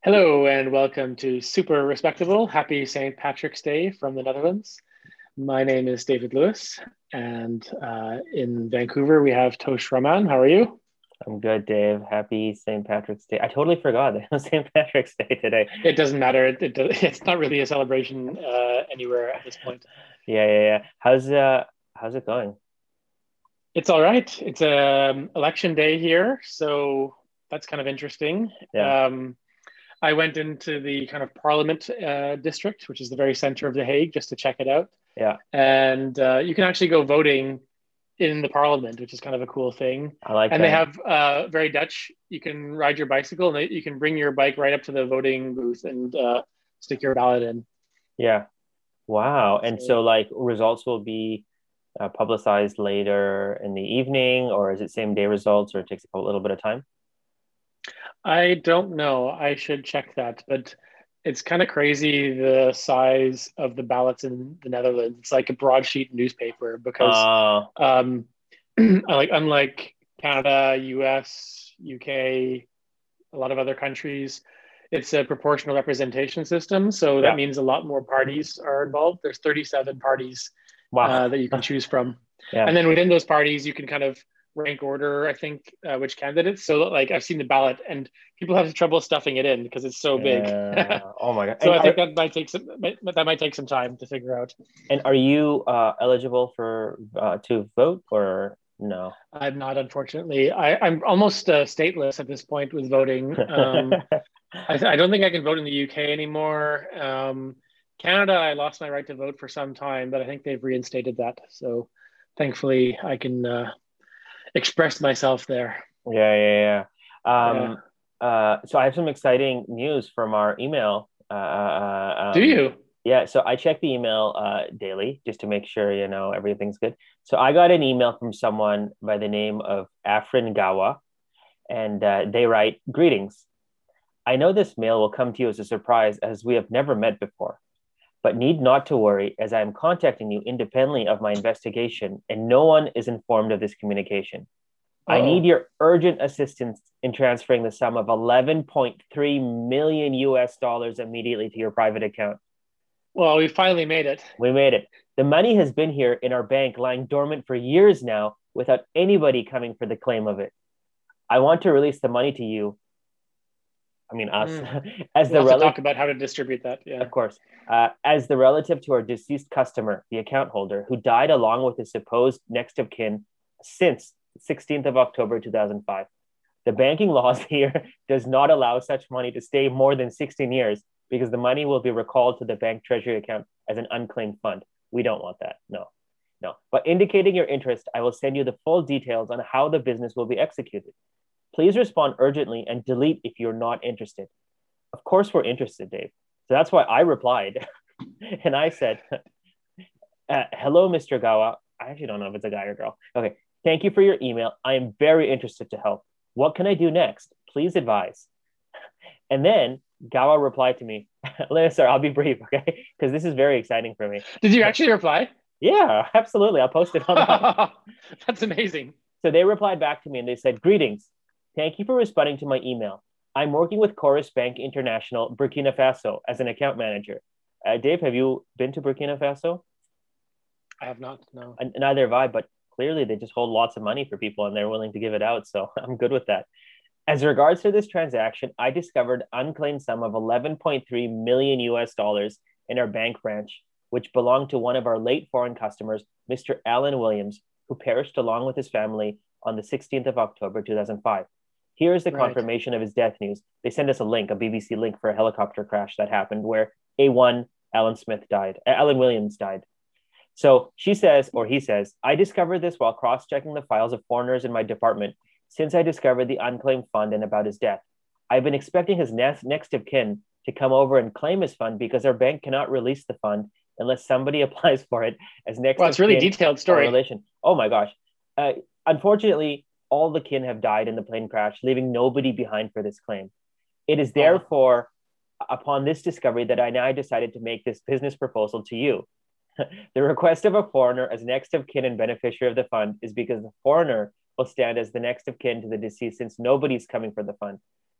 Hello and welcome to Super Respectable. Happy St. Patrick's Day from the Netherlands. My name is David Lewis, and in Vancouver we have Tosh Raman. How are you? I'm good, Dave. Happy St. Patrick's Day. I totally forgot that it was St. Patrick's Day today. It doesn't matter. It's not really a celebration anywhere at this point. Yeah. How's it going? It's all right. It's election day here, so that's kind of interesting. Yeah, I went into the kind of Parliament district, which is the very center of The Hague, just to check it out. yeah. And you can actually go voting in the Parliament, which is kind of a cool thing. I like And they that. have very Dutch. You can ride your bicycle, and you can bring your bike right up to the voting booth and stick your ballot in. Yeah. Wow. And So so like results will be publicized later in the evening, or is it same day results, or it takes a little bit of time? I don't know. I should check that, but it's kind of crazy the size of the ballots in the Netherlands. It's like a broadsheet newspaper because Uh, um, like unlike Canada, US, UK, a lot of other countries, it's a proportional representation system. So that yeah. means a lot more parties are involved. There's 37 parties Wow. that you can choose from. Yeah. And then within those parties, you can kind of rank order, I think, which candidates. So like I've seen the ballot and people have trouble stuffing it in because it's so big. Oh my God. So I think that might take some time to figure out. And are you eligible for to vote or no? I'm not, unfortunately. I'm almost stateless at this point with voting. I don't think I can vote in the UK anymore. Canada, I lost my right to vote for some time, but I think they've reinstated that. So thankfully, I can express myself there. Yeah. Yeah. So I have some exciting news from our email. Do you? Yeah, so I check the email daily just to make sure, everything's good. So I got an email from someone by the name of Afrin Gawa, and they write, "Greetings. I know this mail will come to you as a surprise as we have never met before, but need not to worry as I am contacting you independently of my investigation and no one is informed of this communication. I need Oh, your urgent assistance in transferring the sum of 11.3 million US dollars immediately to your private account. well, we finally made it. We made it. The money has been here in our bank lying dormant for years now without anybody coming for the claim of it. I want to release the money to you, I mean us, Mm. as We'll the have to talk relative, about how to distribute that. Yeah. of course, as the relative to our deceased customer, the account holder, who died along with his supposed next of kin since 16th of October 2005. The banking laws here does not allow such money to stay more than 16 years because the money will be recalled to the bank treasury account as an unclaimed fund. We don't want that. No, no. But indicating your interest, I will send you the full details on how the business will be executed. Please respond urgently and delete if you're not interested. Of course, we're interested, Dave. So that's why I replied. And I said, hello, Mr. Gawa. I actually don't know if it's a guy or girl. Okay. Thank you for your email. I am very interested to help. What can I do next? Please advise. And then Gawa replied to me, Listen, I'll be brief, okay? Because this is very exciting for me. Did you actually reply? Yeah, absolutely. I'll post it online. That's amazing. So they replied back to me and they said, Greetings. Thank you for responding to my email. I'm working with Chorus Bank International, Burkina Faso, as an account manager. Dave, have you been to Burkina Faso? I have not. No. Neither have I, but clearly they just hold lots of money for people and they're willing to give it out. So I'm good with that. As regards to this transaction, I discovered unclaimed sum of 11.3 million US dollars in our bank branch, which belonged to one of our late foreign customers, Mr. Alan Williams, who perished along with his family on the 16th of October 2005. Here is the Right. confirmation of his death news. They sent us a link, a BBC link for a helicopter crash that happened where A1 Alan Williams died. So she says, or he says, I discovered this while cross checking the files of foreigners in my department since I discovered the unclaimed fund and about his death. I've been expecting his next of kin to come over and claim his fund because our bank cannot release the fund unless somebody applies for it as next Well, it's of a really kin detailed or story. relation. Oh my gosh. Uh, Unfortunately, all the kin have died in the plane crash, leaving nobody behind for this claim. It is Oh, therefore upon this discovery that I now decided to make this business proposal to you. The request of a foreigner as next of kin and beneficiary of the fund is because the foreigner will stand as the next of kin to the deceased since nobody's coming for the fund.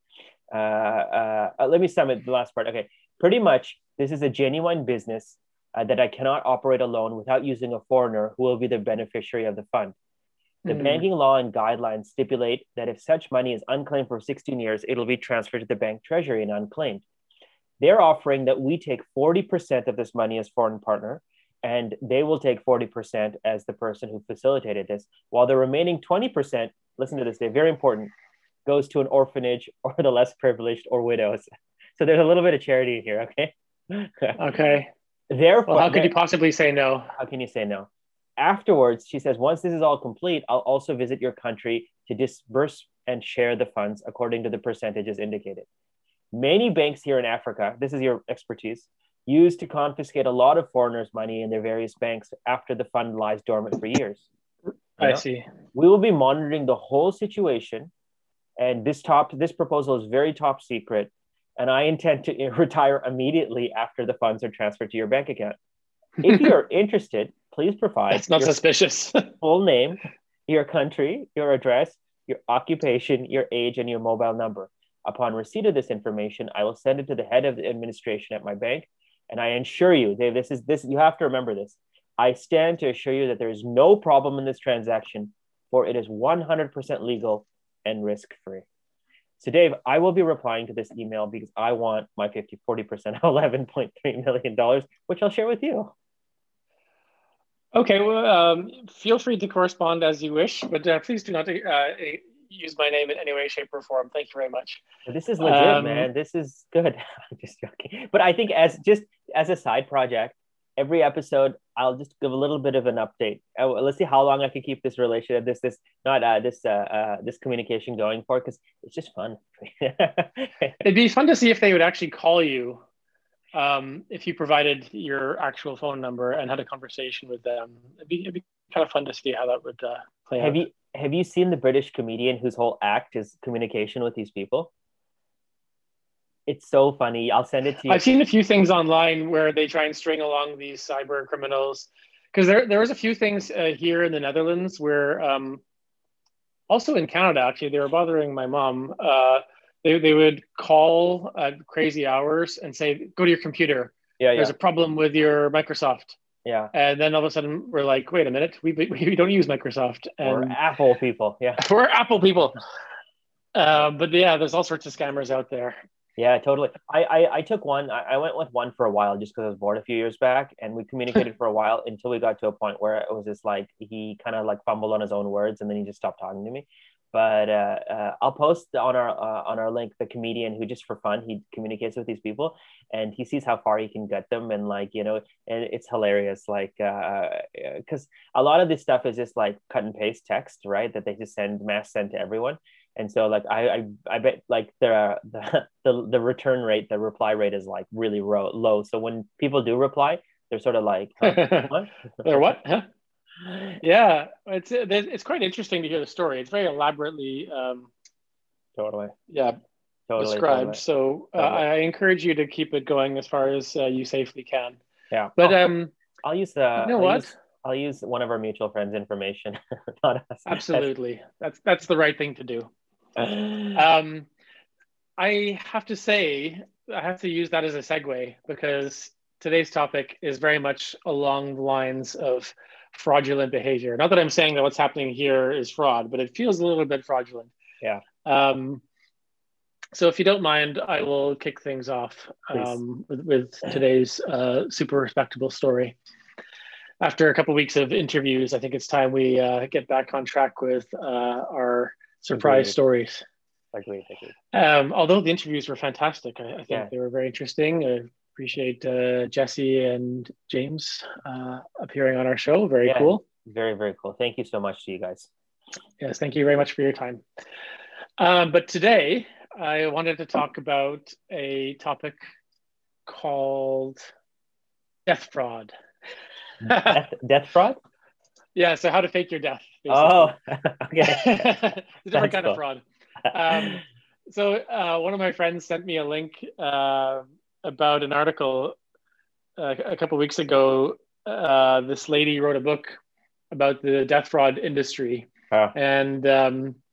Let me sum it, the last part. Okay. Pretty much, this is a genuine business that I cannot operate alone without using a foreigner who will be the beneficiary of the fund. The banking law and guidelines stipulate that if such money is unclaimed for 16 years, it'll be transferred to the bank treasury and unclaimed. They're offering that we take 40% of this money as foreign partner, and they will take 40% as the person who facilitated this, while the remaining 20%, listen to this, they're very important, goes to an orphanage or the less privileged or widows. So there's a little bit of charity here, okay? Okay. Therefore, well, how could you possibly say no? How can you say no? Afterwards, she says, once this is all complete, I'll also visit your country to disburse and share the funds according to the percentages indicated. Many banks here in Africa, this is your expertise, use to confiscate a lot of foreigners' money in their various banks after the fund lies dormant for years. I see. We will be monitoring the whole situation, and this proposal is very top secret, and I intend to retire immediately after the funds are transferred to your bank account. If you're interested, please provide That's not suspicious. full name, your country, your address, your occupation, your age, and your mobile number. Upon receipt of this information, I will send it to the head of the administration at my bank, and I assure you, Dave, this you have to remember this. I stand to assure you that there is no problem in this transaction, for it is 100% legal and risk-free. So, Dave, I will be replying to this email because I want my 40% of $11.3 million, which I'll share with you. Okay, well, feel free to correspond as you wish, but please do not use my name in any way, shape, or form. Thank you very much. This is legit, man. This is good. I'm just joking. But I think as a side project, every episode, I'll just give a little bit of an update. Let's see how long I can keep this relationship, this communication going for, because it's just fun. It'd be fun to see if they would actually call you if you provided your actual phone number and had a conversation with them. It'd be kind of fun to see how that would play out. Have you seen the British comedian whose whole act is communication with these people? It's so funny. I'll send it to you. I've seen a few things online where they try and string along these cyber criminals, because there was a few things here in the Netherlands where, also in Canada, actually, they were bothering my mom. They would call at crazy hours and say, go to your computer. There's a problem with your Microsoft. Yeah. And then all of a sudden we're like, wait a minute, we don't use Microsoft. And we're Apple people. Yeah. We're Apple people. But yeah, there's all sorts of scammers out there. Yeah, totally. I took one. I went with one for a while just because I was bored a few years back, and we communicated for a while until we got to a point where it was just like he kind of like fumbled on his own words, and then he just stopped talking to me. But I'll post on our link the comedian who just for fun he communicates with these people, and he sees how far he can get them, and and it's hilarious. Like because a lot of this stuff is just like cut and paste text, right? That they just mass send to everyone. And so like I bet like the return rate, the reply rate is like really low. So when people do reply, they're sort of like, huh? What? They're what? Huh? Yeah, it's quite interesting to hear the story. It's very elaborately totally described. So I encourage you to keep it going as far as you safely can. Yeah, but I'll use I'll use one of our mutual friends' information. Not us. Absolutely, that's the right thing to do. I have to say, I have to use that as a segue because today's topic is very much along the lines of fraudulent behavior. Not that I'm saying that what's happening here is fraud, but it feels a little bit fraudulent. Yeah. So if you don't mind, I will kick things off with today's super respectable story. After a couple of weeks of interviews, I think it's time we get back on track with our surprise stories. Agreed. Although the interviews were fantastic, I think they were very interesting. I appreciate Jesse and James appearing on our show. Very cool. Very, very cool. Thank you so much to you guys. Yes, thank you very much for your time. But today, I wanted to talk about a topic called death fraud. Death fraud? Yeah, so how to fake your death, basically. Oh, okay. It's a different kind of fraud. So one of my friends sent me a link about an article a couple of weeks ago. This lady wrote a book about the death fraud industry. And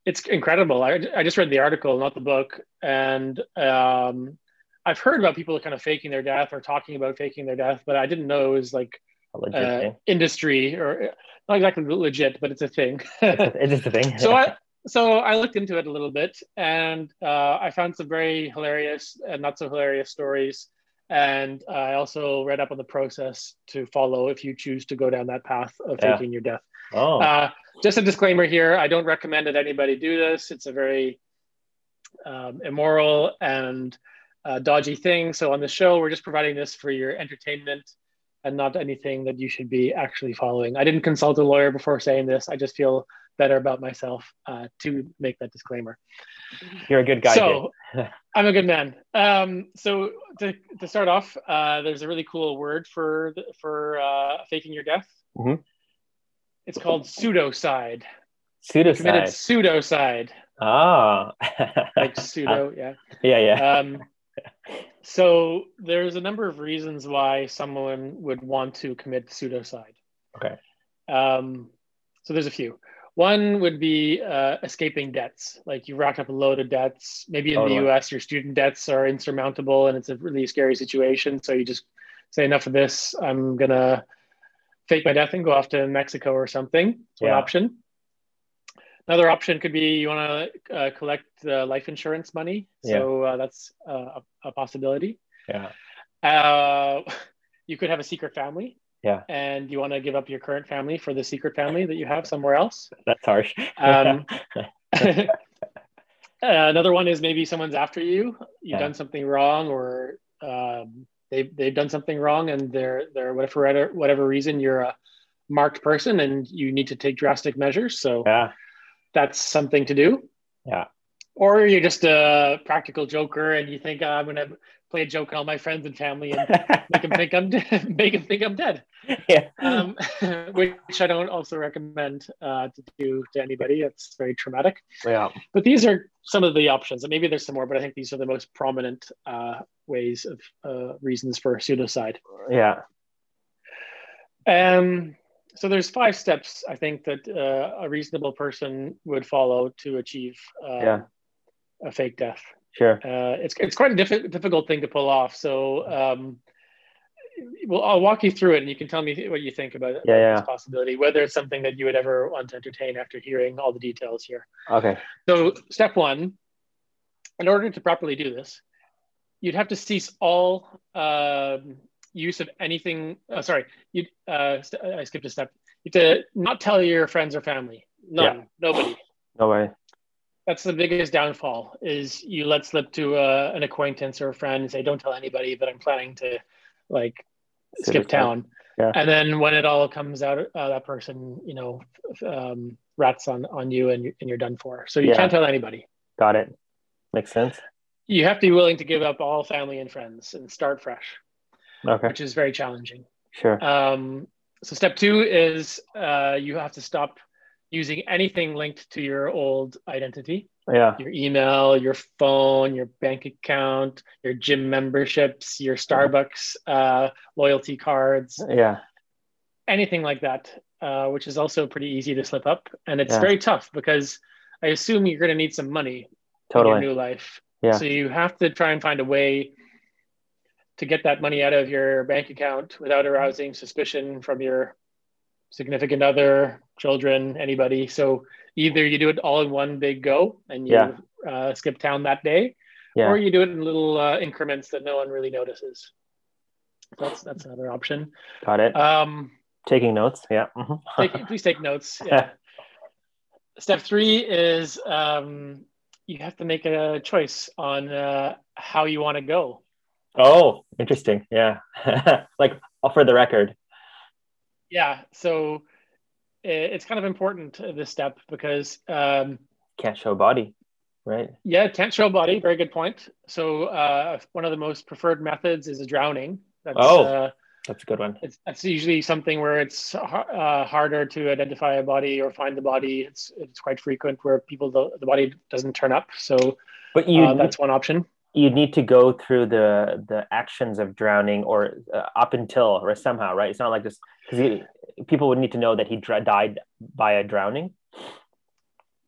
It's incredible. I just read the article, not the book, and I've heard about people kind of faking their death or talking about faking their death, but I didn't know it was like A legit thing. industry or not exactly legit, but it's a thing. It's a thing. so I so I looked into it a little bit, and I found some very hilarious and not so hilarious stories. And I also read up on the process to follow if you choose to go down that path of Yeah. faking your death. Oh, Just a disclaimer here: I don't recommend that anybody do this. It's a very immoral and dodgy thing. So on the show, we're just providing this for your entertainment and not anything that you should be actually following. I didn't consult a lawyer before saying this. I just feel better about myself to make that disclaimer. you're a good guy. So I'm a good man. So to start off, there's a really cool word for faking your death. Mm-hmm. It's called pseudocide. Pseudocide. Committed pseudocide. Ah. Like pseudo, yeah. Yeah. So there's a number of reasons why someone would want to commit pseudocide. Okay. So there's a few. One would be escaping debts. Like you racked up a load of debts. Maybe in the US, your student debts are insurmountable and it's a really scary situation. So you just say, enough of this. I'm going to fake my death and go off to Mexico or something. It's one option. Another option could be you want to collect life insurance money. So that's a possibility. Yeah. You could have a secret family. Yeah. And you want to give up your current family for the secret family that you have somewhere else. That's harsh. Another one is maybe someone's after you. You've done something wrong, or they've done something wrong, and they're whatever reason you're a marked person and you need to take drastic measures. So that's something to do. Yeah. Or you're just a practical joker and you think I'm going to play a joke on all my friends and family and make them think I'm dead. Yeah. Which I don't also recommend to do to anybody. It's very traumatic. Yeah. But these are some of the options. And maybe there's some more, but I think these are the most prominent ways of reasons for pseudocide. Yeah. So there's 5 steps, I think, that a reasonable person would follow to achieve a fake death. Sure. It's quite a difficult thing to pull off. So I'll walk you through it and you can tell me what you think about this possibility, whether it's something that you would ever want to entertain after hearing all the details here. Okay. So step 1, in order to properly do this, you'd have to cease all use of anything. I skipped a step. You have to not tell your friends or family. None. Nobody. No way. That's the biggest downfall, is you let slip to an acquaintance or a friend and say, don't tell anybody, but I'm planning to skip town. Yeah. And then when it all comes out, that person, rats on you and you're done for. So you can't tell anybody. Got it. Makes sense. You have to be willing to give up all family and friends and start fresh. Okay. Which is very challenging. Sure. So step 2 is you have to stop using anything linked to your old identity. Yeah. Your email, your phone, your bank account, your gym memberships, your Starbucks loyalty cards. Yeah. Anything like that, which is also pretty easy to slip up. And it's very tough because I assume you're going to need some money in your new life. Yeah. So you have to try and find a way to get that money out of your bank account without arousing suspicion from your significant other, children, anybody. So either you do it all in one big go and you skip town that day, or you do it in little increments that no one really notices. So that's another option. Got it. Taking notes. Yeah. Mm-hmm. Please take notes. Yeah. Step 3 is you have to make a choice on how you want to go. Oh, interesting. Yeah. Like for the record. Yeah. So it's kind of important, this step, because can't show body, right? Yeah, can't show body. Very good point. So one of the most preferred methods is a drowning. That's a good one. That's usually something where it's harder to identify a body or find the body. It's quite frequent where the body doesn't turn up. So but that's one option. You need to go through the actions of drowning or up until or somehow, right? It's not like just because people would need to know that he died by a drowning.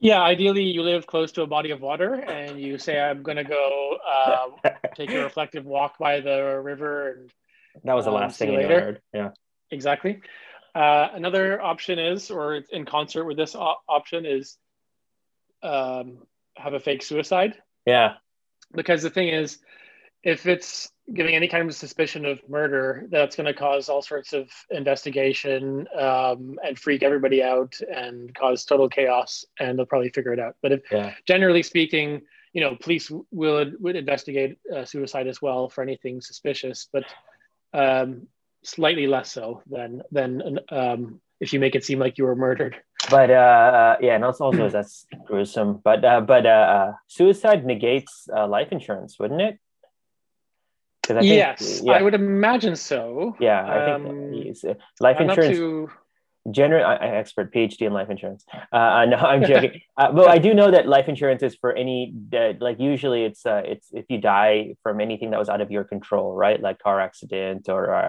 Yeah, ideally you live close to a body of water and you say, I'm going to go take a reflective walk by the river and That was the last see thing you anyone later. heard. Yeah. Exactly. Another option is, or in concert with this option, is um, have a fake suicide. Yeah. Because the thing is, if it's giving any kind of suspicion of murder, that's going to cause all sorts of investigation and freak everybody out and cause total chaos, and they'll probably figure it out. But if, Yeah. generally speaking, police would investigate suicide as well for anything suspicious, but um, slightly less so than if you make it seem like you were murdered. But yeah, and also that's gruesome. But suicide negates life insurance, wouldn't it? Because I think, Yes, I yeah, would imagine so. yeah, I think life I'm not insurance. too. General expert, PhD in life insurance. No, I'm joking. But I do know that life insurance is for any like usually it's if you die from anything that was out of your control, right? Like car accident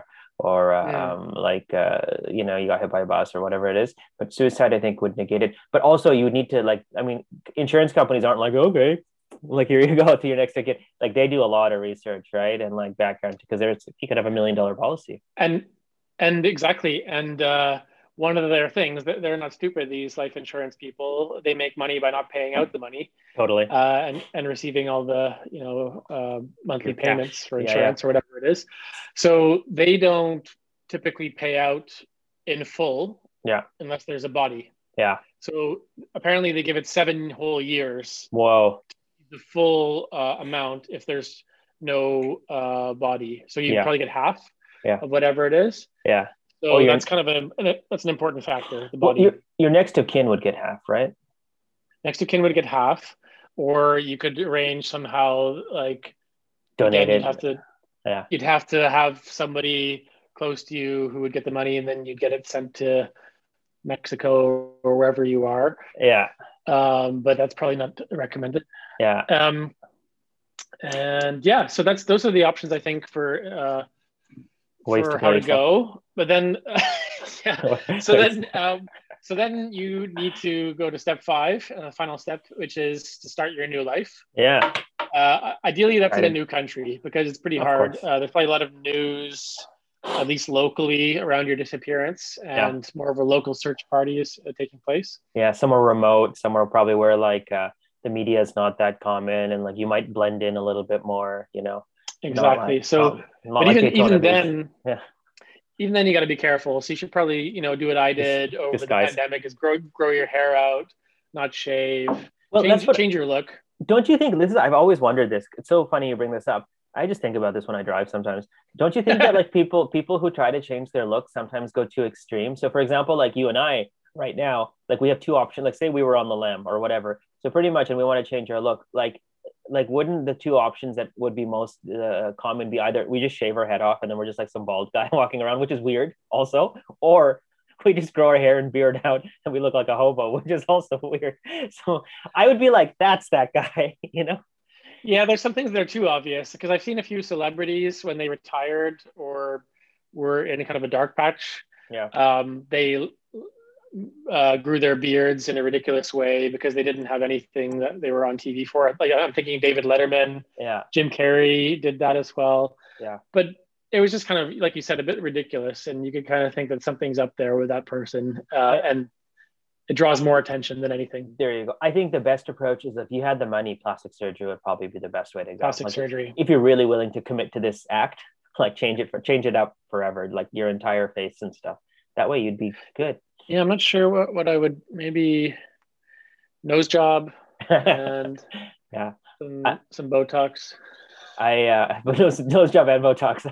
like you got hit by a bus or whatever it is. But suicide, I think, would negate it. But also, you would need to like, I mean, insurance companies aren't like, okay, like here you go to your next ticket. Like they do a lot of research, right? And like background because you could have $1 million policy. And exactly. And one of their things that they're not stupid, these life insurance people, they make money by not paying out the money Totally. and receiving all the monthly Your payments cash. for Yeah, yeah. insurance or whatever it is. So they don't typically pay out in full Yeah. unless there's a body. Yeah. So apparently they give it 7 whole years, Whoa. the full amount if there's no body. So you Yeah. probably get half Yeah. of whatever it is. Yeah. So that's kind of that's an important factor. The body. Your next of kin would get half, right? Next of kin would get half, or you could arrange somehow like Donated. Again, Yeah. You'd have to have somebody close to you who would get the money, and then you'd get it sent to Mexico or wherever you are. Yeah. But that's probably not recommended. Yeah. And yeah, so those are the options I think for how to go. But then, yeah. So then you need to go to step 5, final step, which is to start your new life. Yeah. Ideally, that's in a new country because it's pretty hard. There's probably a lot of news, at least locally, around your disappearance, and more of a local search party is taking place. Yeah, somewhere remote, somewhere probably where like the media is not that common, and like you might blend in a little bit more, Exactly. But even then, even then, you got to be careful. So you should probably, do what I did over the pandemic: is grow your hair out, not shave. Well, change your look. Don't you think I've always wondered this. It's so funny you bring this up. I just think about this when I drive sometimes. Don't you think that like people who try to change their look sometimes go too extreme? So for example, like you and I right now, like we have 2 options. Like say we were on the lam or whatever. So pretty much, and we want to change our look. Like wouldn't the 2 options that would be most common be either we just shave our head off and then we're just like some bald guy walking around, which is weird also, or we just grow our hair and beard out and we look like a hobo, which is also weird. So I would be like, that's that guy, Yeah, there's some things that are too obvious because I've seen a few celebrities when they retired or were in a kind of a dark patch. Yeah. They grew their beards in a ridiculous way because they didn't have anything that they were on TV for. Like I'm thinking David Letterman. Yeah. Jim Carrey did that as well. Yeah. But it was just kind of, like you said, a bit ridiculous. And you could kind of think that something's up there with that person. And it draws more attention than anything. There you go. I think the best approach is if you had the money, plastic surgery would probably be the best way to go. Plastic surgery. If you're really willing to commit to this act, like change it up forever, like your entire face and stuff. That way you'd be good. Yeah, I'm not sure what I would, maybe nose job and some Botox. But nose job and Botox.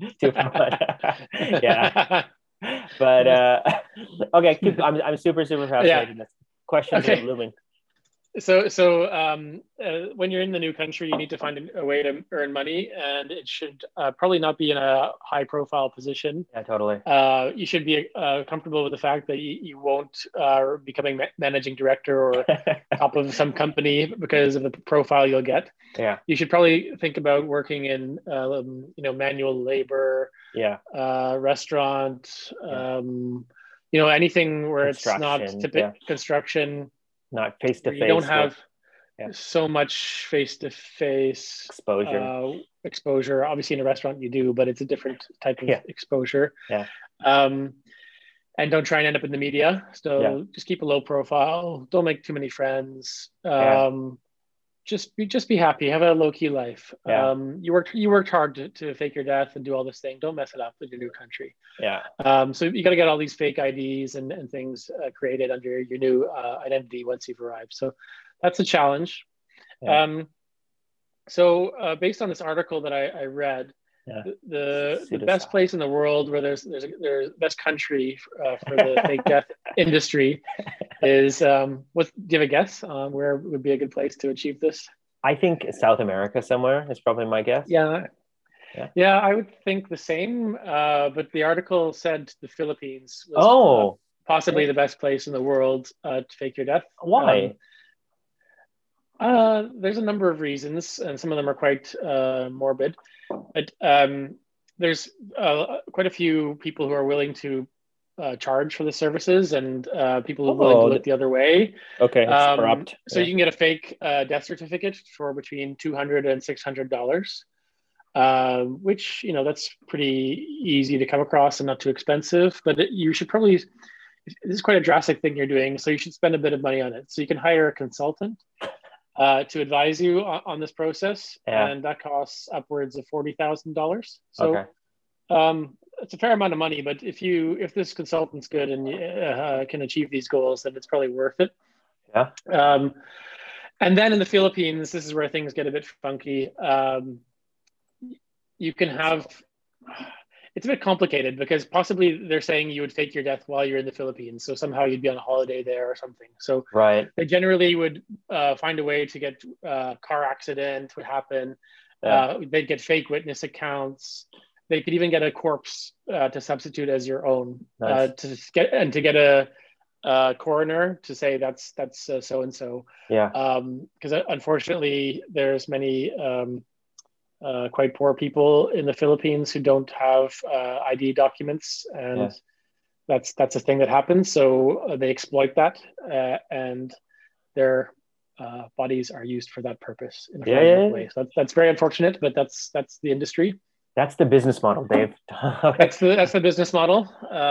Yeah. But okay, I'm super fascinated. Yeah. Questions are looming. So when you're in the new country, you need to find a way to earn money, and it should probably not be in a high profile position. Yeah, totally. You should be comfortable with the fact that you won't becoming managing director or top of some company because of the profile you'll get. Yeah. You should probably think about working in manual labor. Yeah. Restaurant. Anything where it's not typical construction. not face to where you don't face with have so much face-to-face exposure. Obviously, in a restaurant you do, but it's a different type of exposure. Yeah. And don't try and end up in the media. So just keep a low profile. Don't make too many friends. Just be happy. Have a low key life. You worked hard to fake your death and do all this thing. Don't mess it up with your new country. So you got to get all these fake IDs and things created under your new identity once you've arrived. So that's a challenge. So based on this article that I read, the best place in the world where there's best country for the fake death industry is do you have a guess on where would be a good place to achieve this? I think South America somewhere is probably my guess. Yeah, I would think the same, but the article said the Philippines was possibly the best place in the world to fake your death. Why? There's a number of reasons, and some of them are quite morbid. But there's quite a few people who are willing to charge for the services, and people who are willing to look the other way. Okay, it's corrupt. So you can get a fake death certificate for between $200 and $600, which that's pretty easy to come across and not too expensive. But you should probably. This is quite a drastic thing you're doing, so you should spend a bit of money on it. So you can hire a consultant to advise you on this process, and that costs upwards of $40,000. So it's a fair amount of money, but if this consultant's good and can achieve these goals, then it's probably worth it. And then in the Philippines, this is where things get a bit funky. You can have. It's a bit complicated because possibly they're saying you would fake your death while you're in the Philippines. So somehow you'd be on a holiday there or something. So they generally would find a way to get a car accident would happen. They'd get fake witness accounts. They could even get a corpse to substitute as your own to get a coroner to say that's so-and-so. Because unfortunately there's many quite poor people in the Philippines who don't have ID documents, and that's a thing that happens. So they exploit that, and their bodies are used for that purpose in a fraudulent way. So that's very unfortunate, but that's the industry. That's the business model, Dave. That's the business model.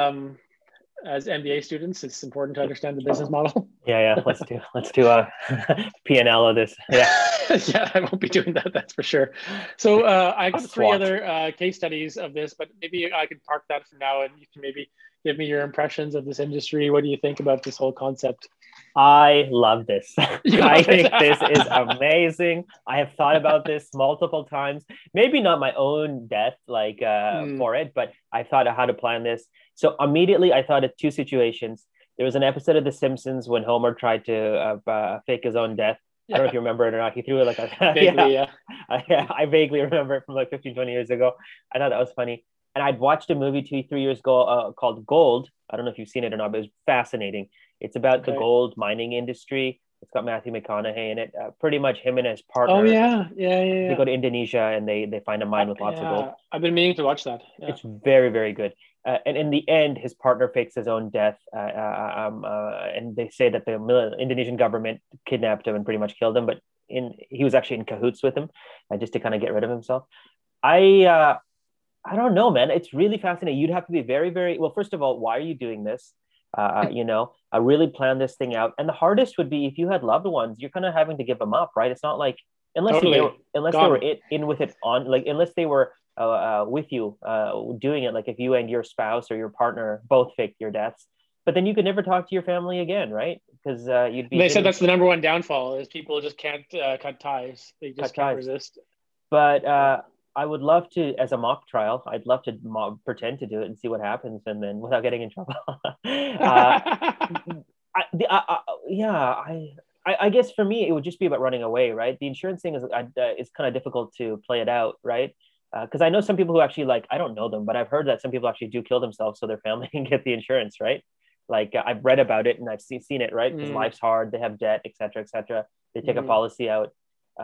As MBA students, it's important to understand the business model. Let's do a P&L of this. I won't be doing that. That's for sure. So I got 3 other case studies of this, but maybe I could park that for now, and you can maybe give me your impressions of this industry. What do you think about this whole concept? I love this. I think this is amazing. I have thought about this multiple times. Maybe not my own death, for it, but I thought of how to plan this. So immediately I thought of 2 situations. There was an episode of The Simpsons when Homer tried to fake his own death. I don't know if you remember it or not. He threw it like a... Vaguely, I vaguely remember it from 15, 20 years ago. I thought that was funny. And I'd watched a movie 2-3 years ago called Gold. I don't know if you've seen it or not, but it was fascinating. It's about the gold mining industry. It's got Matthew McConaughey in it. Pretty much him and his partner. They go to Indonesia and they find a mine with lots of gold. I've been meaning to watch that. It's very, very good. And in the end, his partner fakes his own death. And they say that the Indonesian government kidnapped him and pretty much killed him. But he was actually in cahoots with him just to kind of get rid of himself. I don't know, man. It's really fascinating. You'd have to be very, very well. First of all, why are you doing this? I really planned this thing out. And the hardest would be if you had loved ones, you're kind of having to give them up, right? It's not like unless they were in with it on, unless they were with you doing it, like if you and your spouse or your partner both faked your deaths, but then you could never talk to your family again, right? Because you'd be. They said that's the number one downfall is people just can't cut ties. They just can't resist. But I would love to, as a mock trial, I'd love to pretend to do it and see what happens, and then without getting in trouble. I guess for me, it would just be about running away, right? The insurance thing is kind of difficult to play it out, right? Because I know some people who actually I don't know them, but I've heard that some people actually do kill themselves so their family can get the insurance, right? I've read about it and I've seen it, right? Because life's hard, they have debt, et cetera, et cetera. They take a policy out.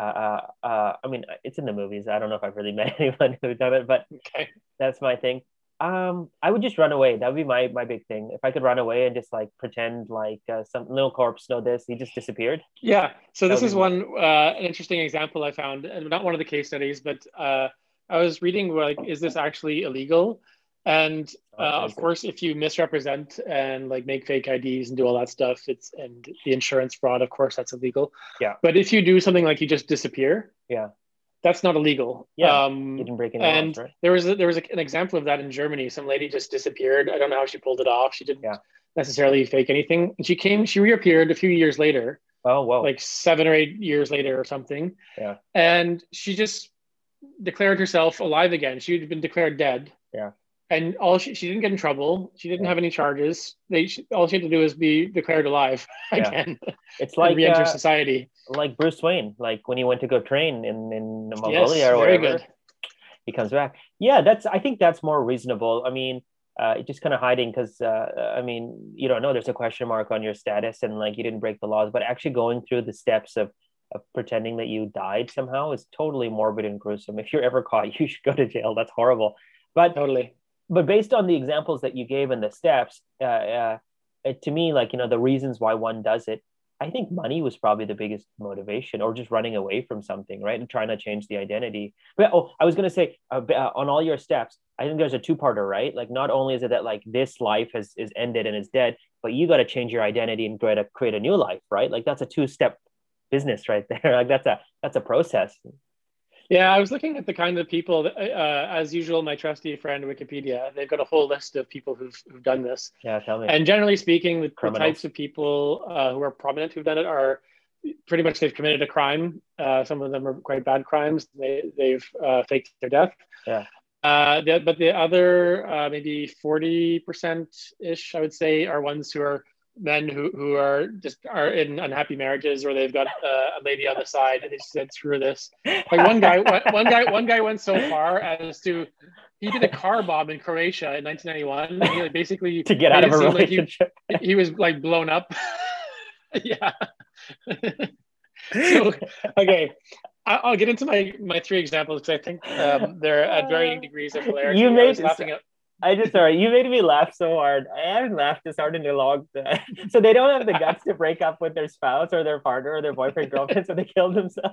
I mean, it's in the movies. I don't know if I've really met anyone who's done it, but that's my thing. I would just run away. That would be my big thing. If I could run away and just like pretend like some little corpse, know this, he just disappeared. Yeah. So That this would is be one an interesting example I found, and not one of the case studies, but I was reading like, is this actually illegal? And of interesting. course, if you misrepresent and like make fake IDs and do all that stuff, it's and the insurance fraud, of course, that's illegal. Yeah, But if you do something like you just disappear, yeah, that's not illegal. yeah. You didn't break any laws, And right? there was an example of that in Germany. Some lady just disappeared. I don't know how she pulled it off. She didn't Yeah. necessarily fake anything. And she reappeared a few years later, Oh, whoa. like 7 or 8 years later or something. Yeah, And she just declared herself alive again. She had been declared dead. yeah, And she didn't get in trouble. She didn't yeah, have any charges. All she had to do was be declared alive yeah. again It's and like re-enter society. Bruce Wayne, like when he went to go train in Yes, Mongolia or very whatever, good. he comes back. Yeah, I think that's more reasonable. I mean, just kind of hiding because I mean, you don't know. There's a question mark on your status, and like you didn't break the laws, but actually going through the steps of pretending that you died somehow is totally morbid and gruesome. If you're ever caught, you should go to jail. That's horrible. But Totally. based on the examples that you gave and the steps, to me, like, the reasons why one does it, I think money was probably the biggest motivation, or just running away from something, right? And trying to change the identity. But I was going to say, on all your steps, I think there's a two-parter, right? Like, not only is it that like this life is ended and is dead, but you got to change your identity and try to create a new life, right? Like that's a two-step business right there. Like that's a process. Yeah, I was looking at the kind of people that, as usual, my trusty friend Wikipedia, they've got a whole list of people who've done this. Yeah, tell me. And generally speaking, the Criminals. types of people who are prominent who've done it are pretty much they've committed a crime. Some of them are quite bad crimes. They've faked their death. Yeah. But the other maybe 40% ish, I would say, are ones who are men who are in unhappy marriages, or they've got a lady on the side and they said screw this. Like one guy went so far as to he did a car bomb in Croatia in 1991. And he like basically to get out of a relationship. Like he was like blown up. Yeah. So, okay, I'll get into my three examples because I think they're at varying degrees of hilarity. You made you made me laugh so hard. I haven't laughed this hard in a long time. So they don't have the guts to break up with their spouse or their partner or their boyfriend, girlfriend, so they killed themselves.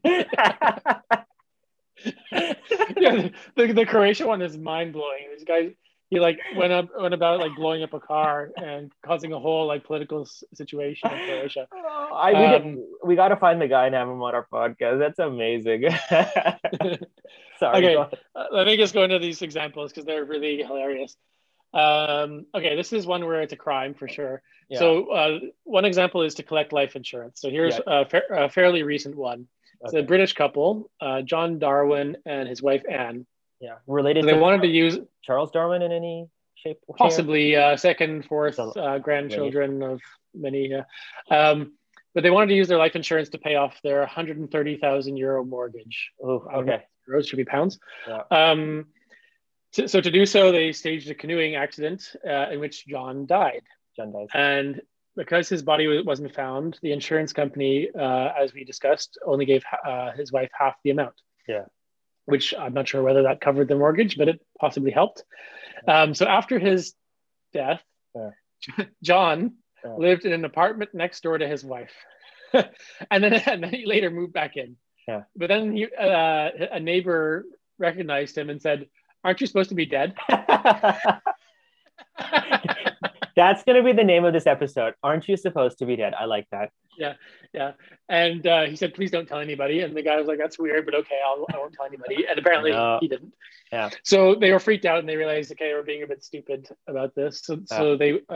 Yeah, the Croatia one is mind blowing. This guy, he like went about like blowing up a car and causing a whole like political situation in Croatia. We got to find the guy and have him on our podcast. That's amazing. Sorry. Okay, let me just go into these examples because they're really hilarious. Okay, this is one where it's a crime for sure. Yeah. So one example is to collect life insurance. So here's a fairly recent one. It's a British couple, John Darwin and his wife Anne. Yeah, related. So they wanted to use Charles Darwin in any shape? Possibly second, fourth grandchildren of many. But they wanted to use their life insurance to pay off their 130,000 euro mortgage. Oh, okay. Euros should be pounds. Yeah. So to do so, they staged a canoeing accident in which John died. And because his body wasn't found, the insurance company, as we discussed, only gave his wife half the amount. Yeah. Which I'm not sure whether that covered the mortgage, but it possibly helped. So after his death, John lived in an apartment next door to his wife. and then he later moved back in. Yeah. But then a neighbor recognized him and said, "Aren't you supposed to be dead?" That's going to be the name of this episode. Aren't you supposed to be dead? I like that. Yeah. And he said, "Please don't tell anybody." And the guy was like, "That's weird, but okay, I won't tell anybody." And apparently he didn't. Yeah. So they were freaked out and they realized, okay, we're being a bit stupid about this. So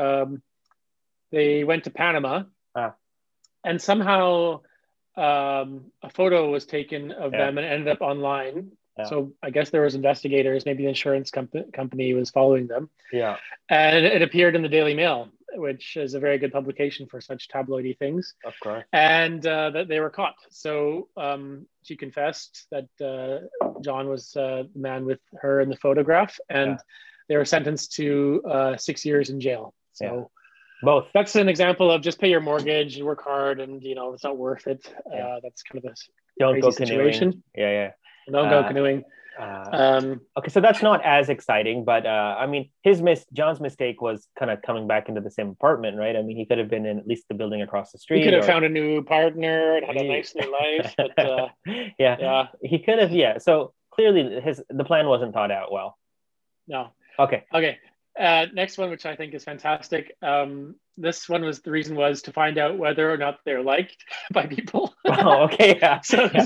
they went to Panama, and somehow a photo was taken of them and ended up online. Yeah. So I guess there was investigators, maybe the insurance company was following them. Yeah. And it appeared in the Daily Mail, which is a very good publication for such tabloidy things. Of course. And that they were caught. So she confessed that John was the man with her in the photograph, and they were sentenced to 6 years in jail. So both. That's an example of just pay your mortgage, you work hard, and it's not worth it. That's kind of a don't crazy go situation. Canoeing. Yeah. Don't go canoeing. Uh, Um, okay, so that's not as exciting, but I mean, John's mistake was kind of coming back into the same apartment, right? I mean, he could have been in at least the building across the he could street, have or found a new partner and had a nice new life, but yeah, yeah, he could have. Yeah, so clearly the plan wasn't thought out well. no. Okay. Okay. Next one, which I think is fantastic. This one was the reason was to find out whether or not they're liked by people. Wow. Okay. Yeah. so, Yeah.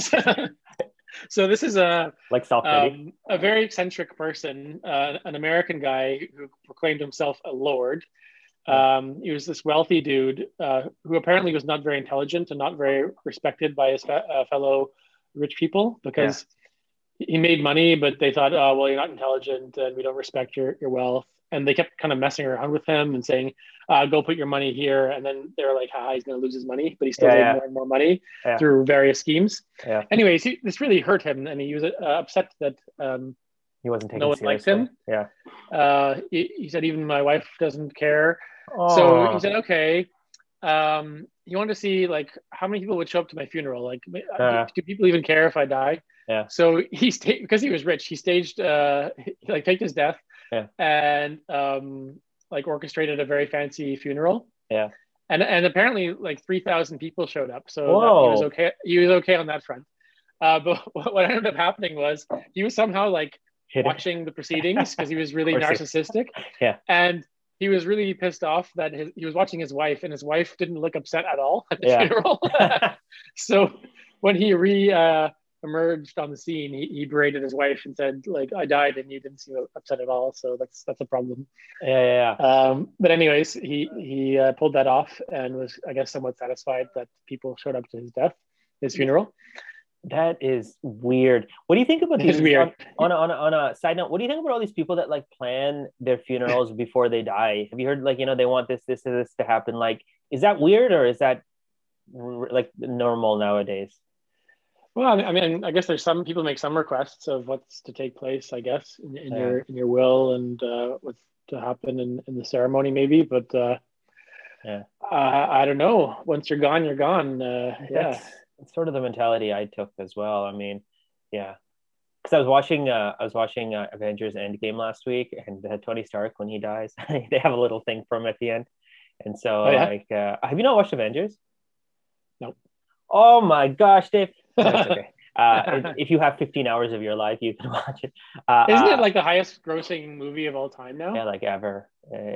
so this is Like self-pity. a very eccentric person, an American guy who proclaimed himself a lord. He was this wealthy dude who apparently was not very intelligent and not very respected by his fellow rich people because he made money, but they thought, oh, well, you're not intelligent and we don't respect your wealth. And they kept kind of messing around with him and saying, go put your money here. And then they were like, he's going to lose his money, but he still made more and more money through various schemes. Yeah. Anyways, this really hurt him. And he was upset that he wasn't taken no one liked him. Yeah. He said, even my wife doesn't care. Oh. So he said, okay. He wanted to see like how many people would show up to my funeral. Like, do people even care if I die? Yeah. So because he was rich, he staged like faked his death. Yeah. And like orchestrated a very fancy funeral. Yeah. And apparently like 3,000 people showed up. So he was okay. He was okay on that front. But what ended up happening was he was somehow like watching the proceedings because he was really narcissistic. Yeah. And he was really pissed off that he was watching his wife, and his wife didn't look upset at all at the funeral. So when he emerged on the scene, he berated his wife and said, like, I died and you didn't seem upset at all. So that's a problem. But anyways, he pulled that off and was, I guess, somewhat satisfied that people showed up to his funeral. That is weird. What do you think about these? Weird. On a side note, what do you think about all these people that like plan their funerals before they die? Have you heard like, they want this to happen? Like, is that weird or is that like normal nowadays? Well, I mean, I guess there's some people make some requests of what's to take place, I guess, in your will and what's to happen in the ceremony, maybe. But I don't know. Once you're gone, you're gone. That's sort of the mentality I took as well. I mean, because I was watching Avengers Endgame last week, and Tony Stark, when he dies, they have a little thing for him at the end, and so have you not watched Avengers? Nope. Oh my gosh, Dave. That's okay. If you have 15 hours of your life, you can watch it. Isn't it like the highest grossing movie of all time now? Yeah, like ever.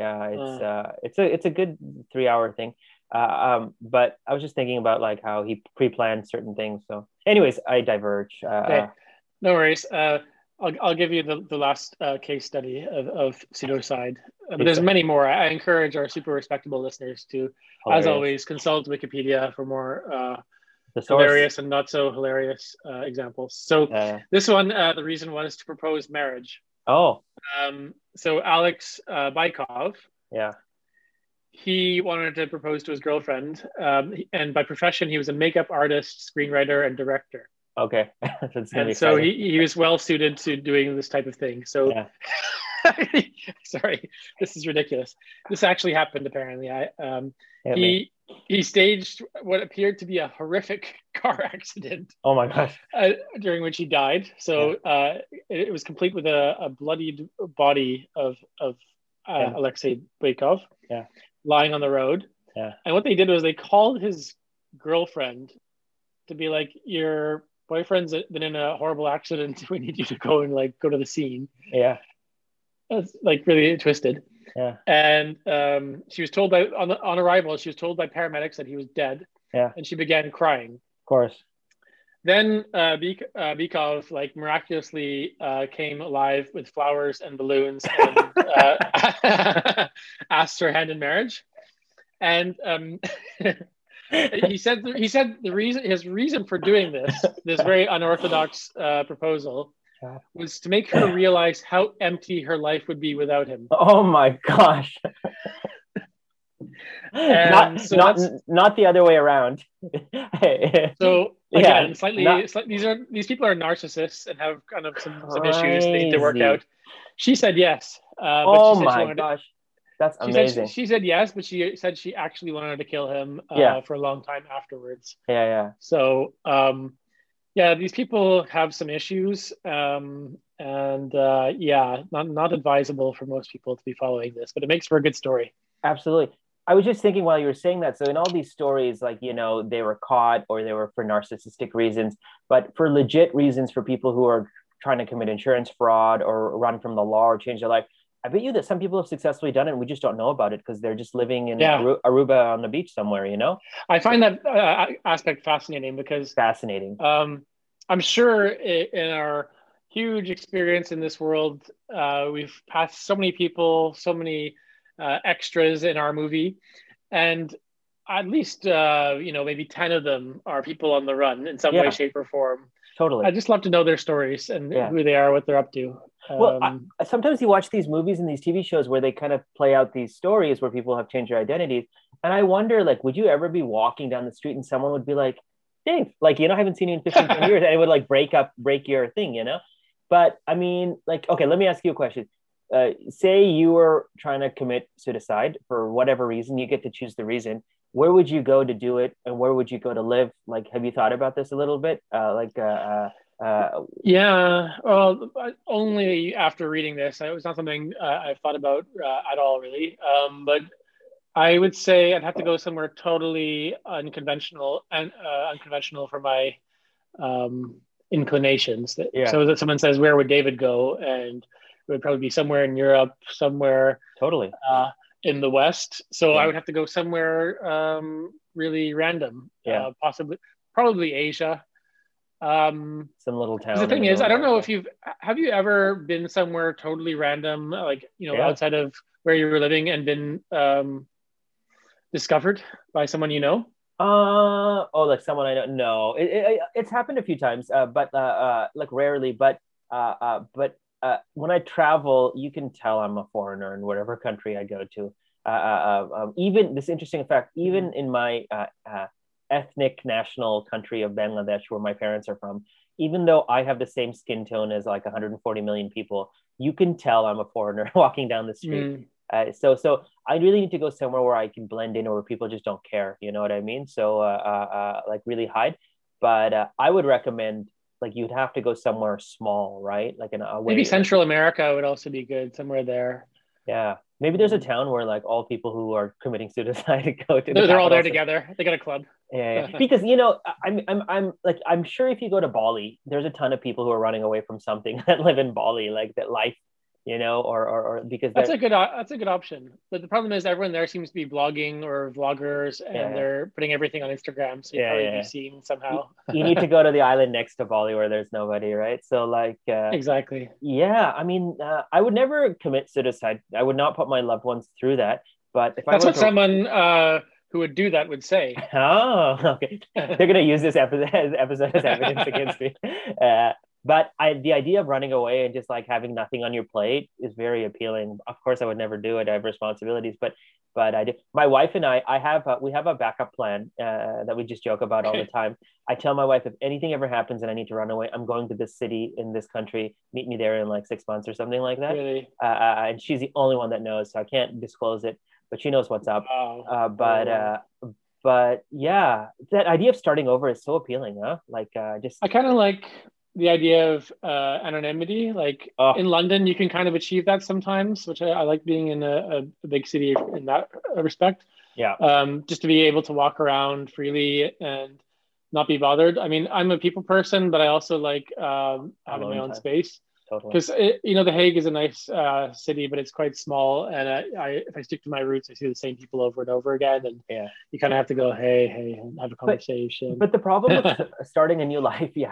It's a good 3-hour thing. But I was just thinking about like how he pre-planned certain things. So anyways, I diverge. Okay. No worries. I'll give you the last case study of pseudocide. But there's many more. I encourage our super respectable listeners to, as always, consult Wikipedia for more hilarious and not so hilarious examples. So this one, the reason was to propose marriage. Oh. So Alex Bykov. Yeah. He wanted to propose to his girlfriend, and by profession, he was a makeup artist, screenwriter, and director. Okay. And so he was well suited to doing this type of thing. So, sorry, this is ridiculous. This actually happened, apparently. He staged what appeared to be a horrific car accident. Oh my gosh. During which he died. So it was complete with a bloodied body of Alexei Bykov. Yeah. Lying on the road. Yeah. And what they did was they called his girlfriend to be like, your boyfriend's been in a horrible accident. We need you to go and like go to the scene. Yeah. That's like really twisted. Yeah. And she was told on arrival, she was told by paramedics that he was dead. Yeah. And she began crying. Of course. Then Bykov like miraculously came alive with flowers and balloons and asked her hand in marriage. And he said his reason for doing this very unorthodox proposal was to make her realize how empty her life would be without him. Oh my gosh. Not the other way around. So again, these people are narcissists and have kind of some issues they need to work out. She said yes. But she said gosh, that's amazing. She said yes, but she said she actually wanted to kill him for a long time afterwards. Yeah. So Yeah, these people have some issues, and yeah, not advisable for most people to be following this, but it makes for a good story. Absolutely. I was just thinking while you were saying that. So in all these stories, like, you know, they were caught or they were for narcissistic reasons, but for legit reasons for people who are trying to commit insurance fraud or run from the law or change their life. I bet you that some people have successfully done it and we just don't know about it because they're just living in Yeah, Aruba on the beach somewhere, you know? I So find that aspect fascinating because fascinating. I'm sure in our huge experience in this world, we've passed so many people, so many extras in our movie, and at least maybe 10 of them are people on the run in some way, Yeah, shape, or form. I totally. just love to know their stories and Yeah. who they are, what they're up to. Well, sometimes you watch these movies and these TV shows where they kind of play out these stories where people have changed their identities. And I wonder, like, would you ever be walking down the street and someone would be like, Dave, like, you know, I haven't seen you in 15, 20 years. And it would like break your thing, you know? But I mean, like, okay, let me ask you a question. Say you were trying to commit suicide for whatever reason, you get to choose the reason. Where would you go to do it? And where would you go to live? Like, have you thought about this a little bit? Yeah, well, only after reading this. It was not something I've thought about at all, really. But I would say I'd have to go somewhere totally unconventional and unconventional for my inclinations. yeah, So that someone says, "Where would David go?" and it would probably be somewhere in Europe, somewhere totally. uh, in the West. So I Yeah. would have to go somewhere really random, Yeah. possibly, probably Asia. Um, Some little because the town in the thing middle is, of I don't know nowhere. if you ever been somewhere totally random, like Yeah. outside of where you were living and been discovered by someone you know. Oh, like someone I don't know. It's happened a few times, but like rarely. But when I travel, you can tell I'm a foreigner in whatever country I go to. Even this interesting fact, Mhm. even in my ethnic national country of Bangladesh, where my parents are from, even though I have the same skin tone as like 140 million people, you can tell I'm a foreigner walking down the street. Mm. So I really need to go somewhere where I can blend in or where people just don't care. You know what I mean? So like really hide. But I would recommend like you'd have to go somewhere small, right? Like an Maybe away, like Central America would also be good, somewhere there. yeah. Maybe there's a Mm. town where like all people who are committing suicide go to the They're all capital there city. together. They got a club. Yeah, yeah. Because you know, I'm like I'm sure if you go to Bali, there's a ton of people who are running away from something that live in Bali, like that life, you know, or because That's they're a good option. But the problem is everyone there seems to be blogging or vloggers, and yeah, they're putting everything on Instagram, so you'd yeah, probably yeah, be yeah. seen You, somehow. you need to go to the island next to Bali where there's nobody, right? So like Exactly. yeah, I mean, I would never commit suicide. I would not put my loved ones through that. But if I That's were what to someone who would do that would say. oh, okay. They're gonna use this episode as evidence against me. But the idea of running away and just like having nothing on your plate is very appealing. Of course, I would never do it. I have responsibilities, but I do. My wife and I have we have a backup plan that we just joke about all the Okay, time. I tell my wife if anything ever happens and I need to run away, I'm going to this city in this country. Meet me there in like 6 months or something like that. really? And she's the only one that knows, so I can't disclose it. But she knows what's up. Wow. Uh, Oh, but wow. uh, but yeah, that idea of starting over is so appealing, huh? Like just I kind of like the idea of anonymity. Like oh in London, you can kind of achieve that sometimes, which I like being in a big city in that respect. yeah, Just to be able to walk around freely and not be bothered. I mean, I'm a people person, but I also like having my alone own time, space totally. because The Hague is a nice city, but it's quite small. And if I stick to my roots, I see the same people over and over again, and Yeah, you kind of have to go, hey, and have a but conversation. but the problem with starting a new life, yeah,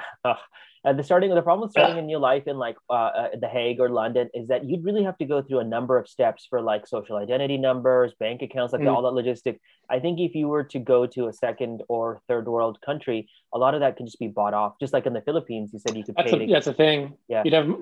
the problem with starting a new life in like The Hague or London is that you'd really have to go through a number of steps for like social identity numbers, bank accounts, like all Mm. that logistic. I think if you were to go to a second or third world country, a lot of that can just be bought off. Just like in the Philippines, you said you could pay to That's a thing. yeah, You'd have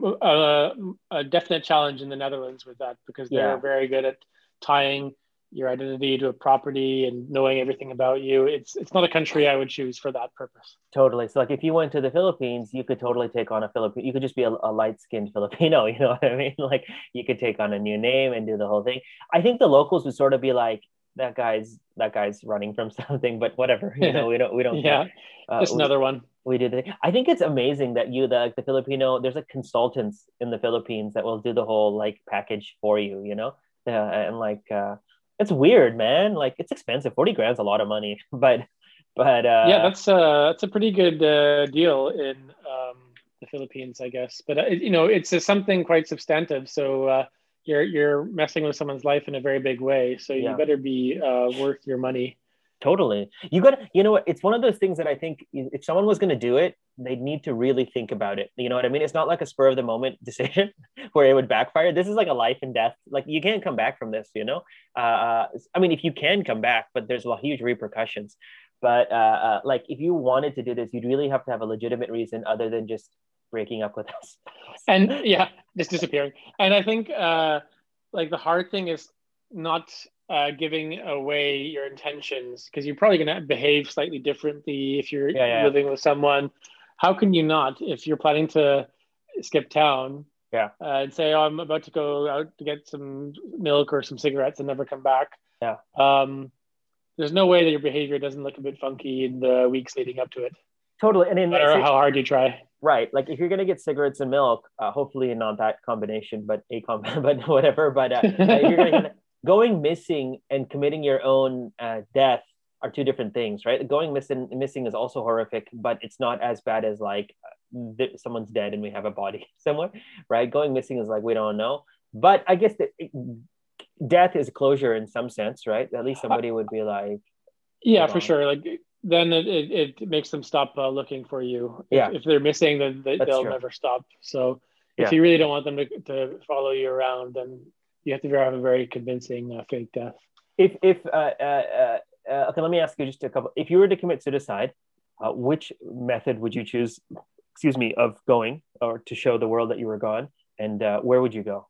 a definite challenge in the Netherlands with that because they're yeah. very good at tying your identity to a property and knowing everything about you. It's not a country I would choose for that purpose. Totally. So like if you went to the Philippines, you could totally take on a Philippine. You could just be a light-skinned Filipino, you know what I mean? Like you could take on a new name and do the whole thing. I think the locals would sort of be like, that guy's running from something, but whatever, we don't care. Yeah, just We another one. we did it. I think it's amazing that the Filipino, there's like consultants in the Philippines that will do the whole like package for you, and like it's weird, man. Like it's expensive. 40 grand's a lot of money, but Yeah, that's a pretty good deal in the Philippines, I guess. But it's something quite substantive. So you're messing with someone's life in a very big way. So you yeah. better be worth your money. Totally. You got to, what? It's one of those things that I think if someone was going to do it, they'd need to really think about it. You know what I mean? It's not like a spur of the moment decision where it would backfire. This is like a life and death. Like you can't come back from this. I mean, if you can come back, but there's a huge repercussions. But like if you wanted to do this, you'd really have to have a legitimate reason other than just breaking up with us. And yeah, just disappearing. And I think like the hard thing is not giving away your intentions, because you're probably going to behave slightly differently if you're living with someone. How can you not, if you're planning to skip town and say, oh, I'm about to go out to get some milk or some cigarettes and never come back? There's no way that your behavior doesn't look a bit funky in the weeks leading up to it. Totally. And no matter how hard you try. Right. Like if you're going to get cigarettes and milk, hopefully not that combination, but but whatever. But if you're going to going missing and committing your own death are two different things, right? Going missing is also horrific, but it's not as bad as like someone's dead and we have a body somewhere, right? Going missing is like, we don't know. But I guess death is closure in some sense, right? At least somebody would be like, yeah, for sure. Like then it makes them stop looking for you. If they're missing, then they'll never stop. So if you really don't want them to follow you around, then you have to have a very convincing fake death. Okay, let me ask you just a couple. If you were to commit suicide, which method would you choose? Excuse me, of going or to show the world that you were gone, and where would you go?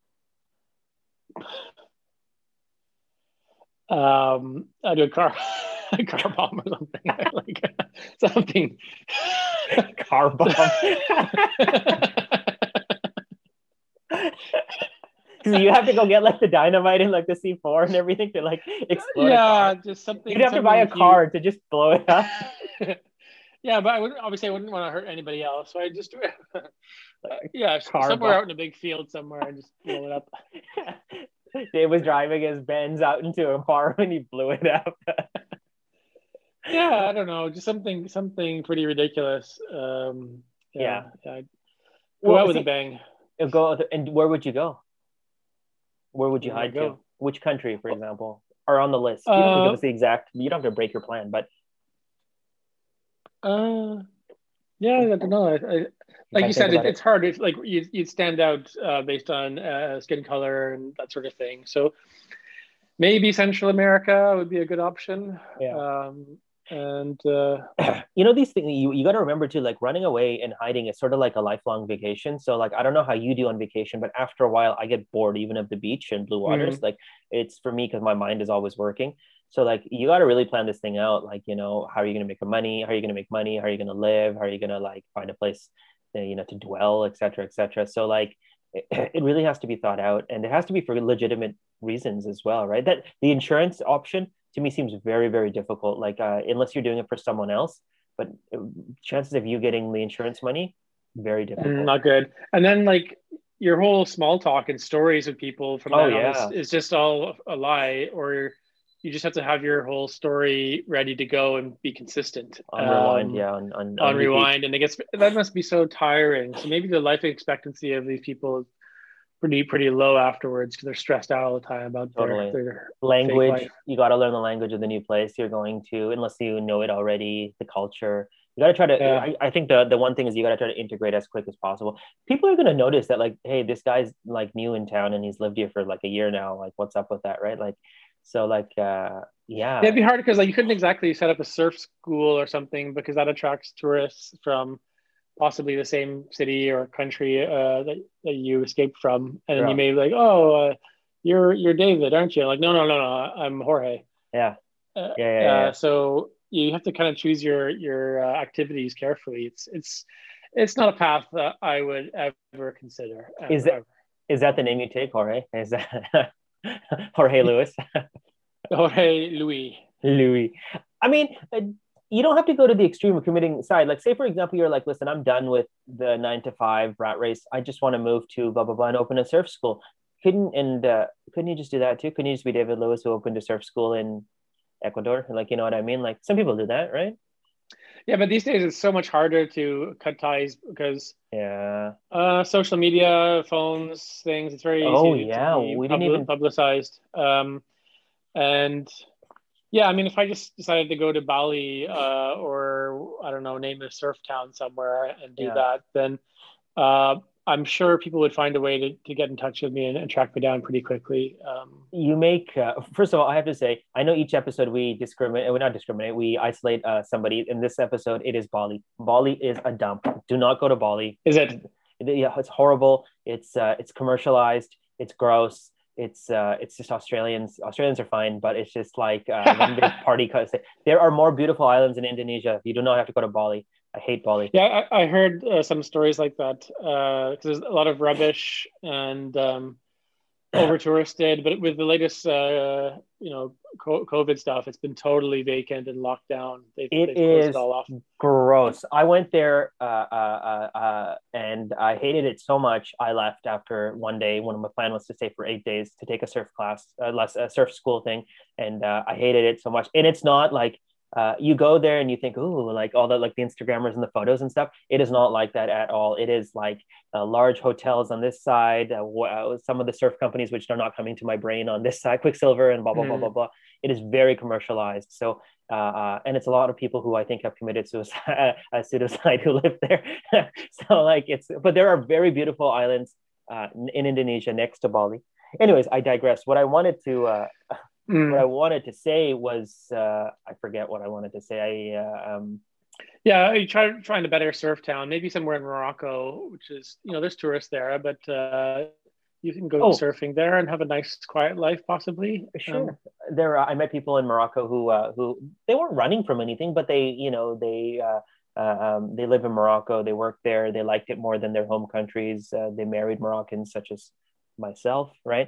I do a car bomb or something. Like something. Car bomb. You have to go get like the dynamite and like the C4 and everything to like explode. Yeah, just something. You'd have to buy a car to just blow it up. Yeah, but I wouldn't want to hurt anybody else, so I just do it. Somewhere out in a big field somewhere and just blow it up. Dave was driving his Benz out into a farm and he blew it up. Yeah, I don't know, just something pretty ridiculous. Go out with a bang. And where would you go? Where would you hide to? Which country, for example, are on the list? You don't have to give us the exact. You don't have to break your plan, but. Yeah, I don't know. Like you said, it's hard. It's like you'd stand out based on skin color and that sort of thing. So maybe Central America would be a good option. Yeah. And these things you got to remember too, like running away and hiding is sort of like a lifelong vacation. So like I don't know how you do on vacation, but after a while I get bored even of the beach and blue waters. Like it's for me because my mind is always working. So like you got to really plan this thing out. Like how are you going to make money? How are you going to make money? How are you going to live? How are you going to like find a place to dwell, etc., etc. So like it really has to be thought out, and it has to be for legitimate reasons as well, right? That the insurance option to me seems very, very difficult. Like unless you're doing it for someone else, but chances of you getting the insurance money, very difficult. Not good. And then like your whole small talk and stories with people from is just all a lie, or you just have to have your whole story ready to go and be consistent. On rewind, on rewind, and that must be so tiring. So maybe the life expectancy of these people is pretty low afterwards because they're stressed out all the time about their language. You got to learn the language of the new place you're going to, unless you know it already. The culture. You got to try to. I think the one thing is you got to try to integrate as quick as possible. People are going to notice that, like, hey, this guy's like new in town and he's lived here for like a year now. Like, what's up with that, right? Like, so like, it'd be hard because like you couldn't exactly set up a surf school or something because that attracts tourists from possibly the same city or country that you escaped from, and then you may be like, oh, you're David, aren't you? Like, no, I'm Jorge. So you have to kind of choose your activities carefully. It's not a path that I would ever consider. Is that the name you take, Jorge? Is that Jorge Lewis? Jorge Luis. Louis. I mean, you don't have to go to the extreme of committing side. Like, say for example, you're like, listen, I'm done with the 9 to 5 rat race. I just want to move to blah blah blah and open a surf school. Couldn't you just do that too? Couldn't you just be David Lewis who opened a surf school in Ecuador? Like, you know what I mean? Like, some people do that, right? Yeah, but these days it's so much harder to cut ties because Yeah. social media, phones, things. It's very Oh easy to yeah, be we didn't even. publicized. And yeah, I mean, if I just decided to go to Bali or I don't know, name a surf town somewhere and do Yeah. that, then uh, I'm sure people would find a way to get in touch with me and track me down pretty quickly. You make first of all, I have to say, I know each episode we discriminate, we not discriminate, we isolate somebody. In this episode, it is Bali. Bali is a dump. Do not go to Bali. Is it? Yeah, it's horrible. It's commercialized. It's gross. It's just Australians are fine, but it's just like one big party. Cause there are more beautiful islands in Indonesia. You do not have to go to Bali. I hate Bali. Yeah, I heard some stories like that. 'Cause there's a lot of rubbish and over touristed, but with the latest, COVID stuff, it's been totally vacant and locked down. It They've closed it is all off. gross. I went there and I hated it so much. I left after one day. One of my plan was to stay for 8 days to take a surf class, a surf school thing, and I hated it so much. And it's not like you go there and you think, ooh, like all the like the Instagrammers and the photos and stuff. It is not like that at all. It is like large hotels on this side, some of the surf companies which are not coming to my brain on this side, Quicksilver and blah blah blah blah Mm. blah. It is very commercialized. So and it's a lot of people who I think have committed suicide who live there. So like but there are very beautiful islands in Indonesia next to Bali. Anyways, I digress. What I Mm. wanted to say was I forget what I wanted to say. Yeah, you trying to better surf town, maybe somewhere in Morocco, which is there's tourists there, but you can go Oh, surfing there and have a nice quiet life, possibly. sure. I met people in Morocco who they weren't running from anything, but they live in Morocco. They work there. They liked it more than their home countries. They married Moroccans, such as myself, right?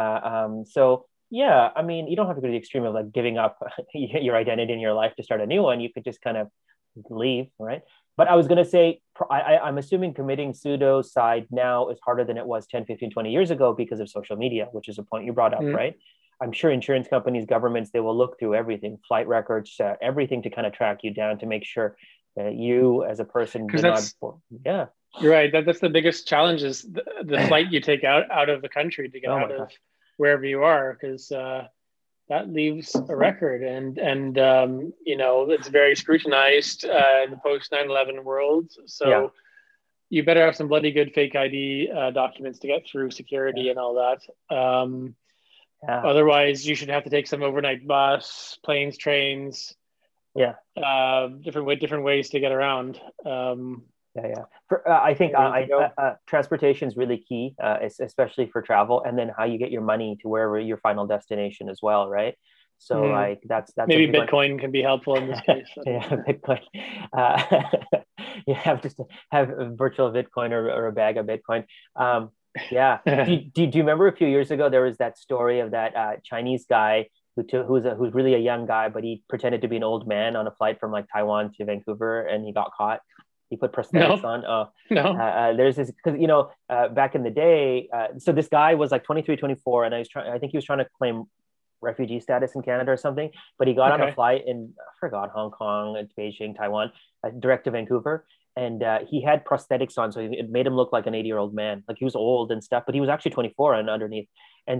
So yeah, I mean, you don't have to go to the extreme of like giving up your identity in your life to start a new one. You could just kind of leave, right? But I was going to say, I'm assuming committing pseudo-side now is harder than it was 10, 15, 20 years ago because of social media, which is a point you brought up, Mm. right? I'm sure insurance companies, governments, they will look through everything, flight records, everything to kind of track you down to make sure that you as a person Because did not, that's yeah. You're right. That's the biggest challenge is the flight you take out of the country to get Oh out my of gosh. wherever you are, because that leaves a record, and it's very scrutinized in the post 9/11 world. Yeah. So you better have some bloody good fake ID documents to get through Yeah. security and all that. Yeah. Otherwise, you should have to take some overnight bus, planes, trains, Yeah. different ways to get around. Yeah, yeah. I think Where you need to go. transportation is really key, especially for travel, and then how you get your money to wherever your final destination as well, right? So Mm. like that's a Maybe big one. Bitcoin can be helpful in this case. I don't Yeah, know. Bitcoin. Uh, you have just to have a virtual Bitcoin or a bag of Bitcoin. Um, yeah. Do you remember a few years ago there was that story of that Chinese guy who's really a young guy, but he pretended to be an old man on a flight from like Taiwan to Vancouver, and he got caught. He put prosthetics No, on. no. There's this because back in the day, so this guy was like 23, 24, and I think he was trying to claim refugee status in Canada or something, but he got on a Okay. flight in, I forgot, Hong Kong, Beijing, Taiwan, direct to Vancouver. And he had prosthetics on, so it made him look like an 80-year-old man. Like he was old and stuff, but he was actually 24 and underneath. And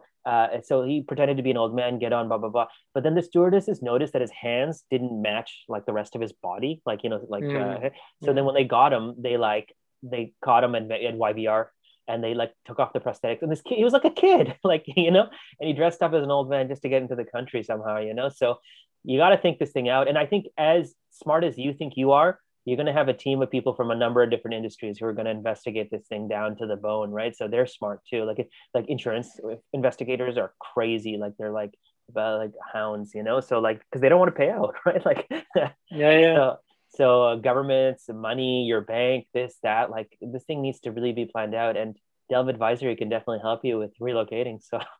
so he pretended to be an old man, get on, blah blah blah. But then the stewardesses noticed that his hands didn't match like the rest of his body, like Mm, so then mm. when they got him, they caught him at YVR, and they like took off the prosthetics. And this kid, he was like a kid, like and he dressed up as an old man just to get into the country somehow. So you got to think this thing out. And I think as smart as you think you are, you're going to have a team of people from a number of different industries who are going to investigate this thing down to the bone, right? So they're smart too. Like insurance investigators are crazy. Like they're like hounds. So like because they don't want to pay out, right? Like Yeah, yeah. so governments, money, your bank, this, that, like this thing needs to really be planned out. And Delve Advisory can definitely help you with relocating. So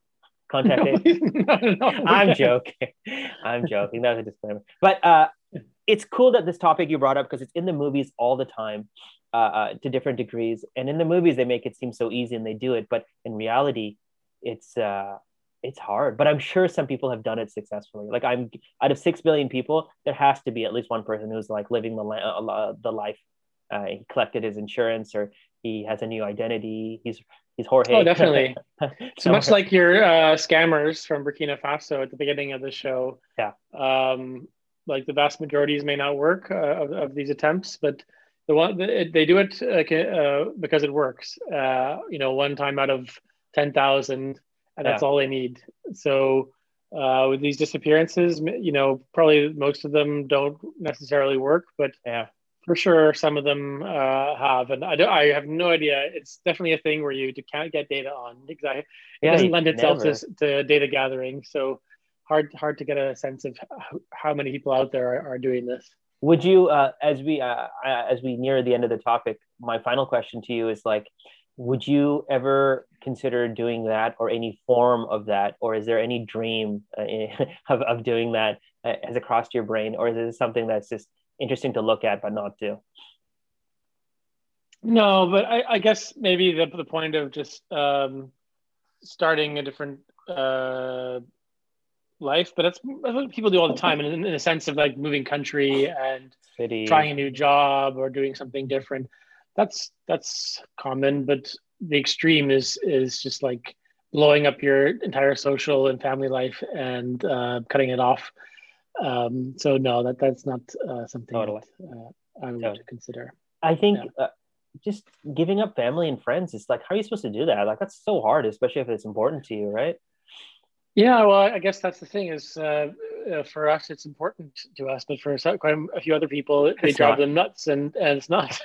Contact No, date. please, no, I'm joking. I'm joking. That was a disclaimer. But it's cool that this topic you brought up because it's in the movies all the time, to different degrees. And in the movies, they make it seem so easy and they do it. But in reality, it's hard. But I'm sure some people have done it successfully. Like out of 6 billion people, there has to be at least one person who's like living the life. He collected his insurance, or he has a new identity. He's Jorge. Oh, definitely. So much like your scammers from Burkina Faso at the beginning of the show. Yeah. Like the vast majorities may not work of these attempts, but they do it because it works. One time out of 10,000, and that's all they need. So with these disappearances, probably most of them don't necessarily work, but yeah. For sure, some of them have, and I have no idea. It's definitely a thing where you can't get data on because it doesn't lend itself to data gathering. So hard to get a sense of how many people out there are doing this. Would you, as we near the end of the topic, my final question to you is like, would you ever consider doing that or any form of that, or is there any dream of doing that has it crossed your brain, or is it something that's just interesting to look at but not do? No, but I guess maybe the point of just starting a different life, but that's what people do all the time, in a sense of like moving country and City. Trying a new job or doing something different. That's common, but the extreme is just like blowing up your entire social and family life and cutting it off. So no, that's not something totally. that I would consider. I think just giving up family and friends is like, how are you supposed to do that? Like, that's so hard, especially if it's important to you, right? Yeah, well, I guess that's the thing is for us, it's important to us, but for quite a few other people, they drive them nuts, and it's not.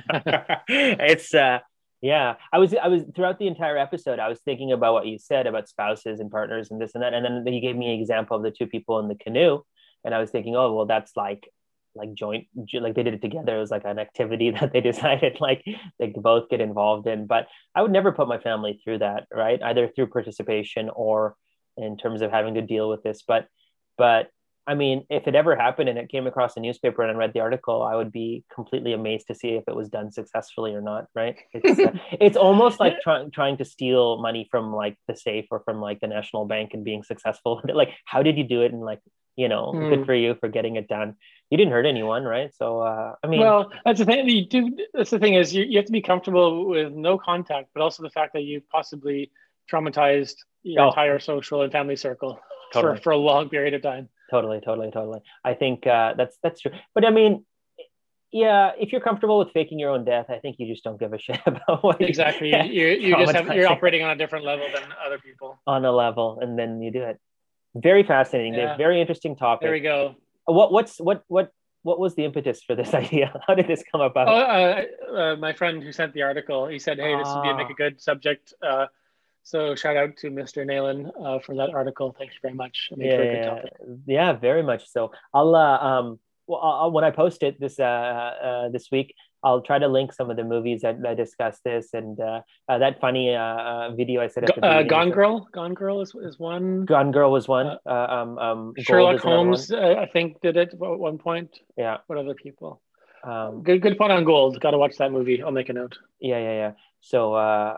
It's yeah. I was throughout the entire episode, I was thinking about what you said about spouses and partners and this and that, and then you gave me an example of the two people in the canoe, and I was thinking, oh well, that's like joint, like they did it together. It was like an activity that they decided like they could both get involved in. But I would never put my family through that, right? Either through participation or in terms of having to deal with this. But I mean, if it ever happened and it came across the newspaper and I read the article, I would be completely amazed to see if it was done successfully or not, right? It's almost like trying to steal money from like the safe or from like the national bank and being successful. Like, how did you do it? And like, good for you for getting it done. You didn't hurt anyone, right? So, I mean, well, that's the thing. That's the thing is you have to be comfortable with no contact, but also the fact that you possibly traumatized your entire social and family circle for a long period of time. Totally. I think that's true. But I mean, yeah, if you're comfortable with faking your own death, I think you just don't give a shit about what exactly. You're operating on a different level than other people. On a level, and then you do it. Very fascinating, Dave. Very interesting topic. There we go. What was the impetus for this idea? How did this come about? My friend who sent the article, he said, "Hey, this would make a good subject." So shout out to Mr. Nayland for that article. Thank you very much. Yeah, very much so. I'll when I post it this week, I'll try to link some of the movies that discuss this, and that funny video I said at the beginning. Gone Girl is one. Gone Girl was one. Sherlock Holmes, I think, did it at one point. Yeah. What other people? Good point on Gold. Got to watch that movie. I'll make a note. Yeah. So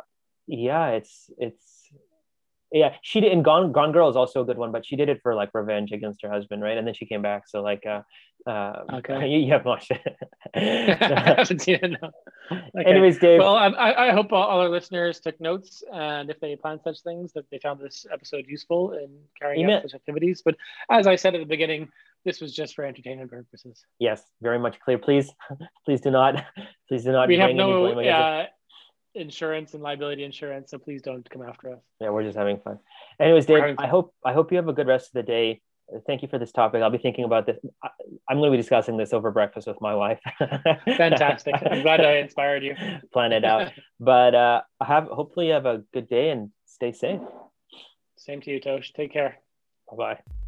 yeah, she did. And Gone Girl is also a good one, but she did it for like revenge against her husband, right? And then she came back. So like, okay, you have watched it. I haven't seen it. No. Okay. Anyways, Dave. Well, I hope all our listeners took notes, and if they plan such things, that they found this episode useful in carrying out such activities. But as I said at the beginning, this was just for entertainment purposes. Yes, very much clear. Please do not. We have no insurance and liability insurance, so please don't come after us. Yeah, we're just having fun. Anyways, Dave, I hope you have a good rest of the day. Thank you for this topic. I'll be thinking about this. I'm going to be discussing this over breakfast with my wife. Fantastic. I'm glad I inspired you. Plan it out. But hopefully you have a good day and stay safe. Same to you, Tosh. Take care. Bye-bye.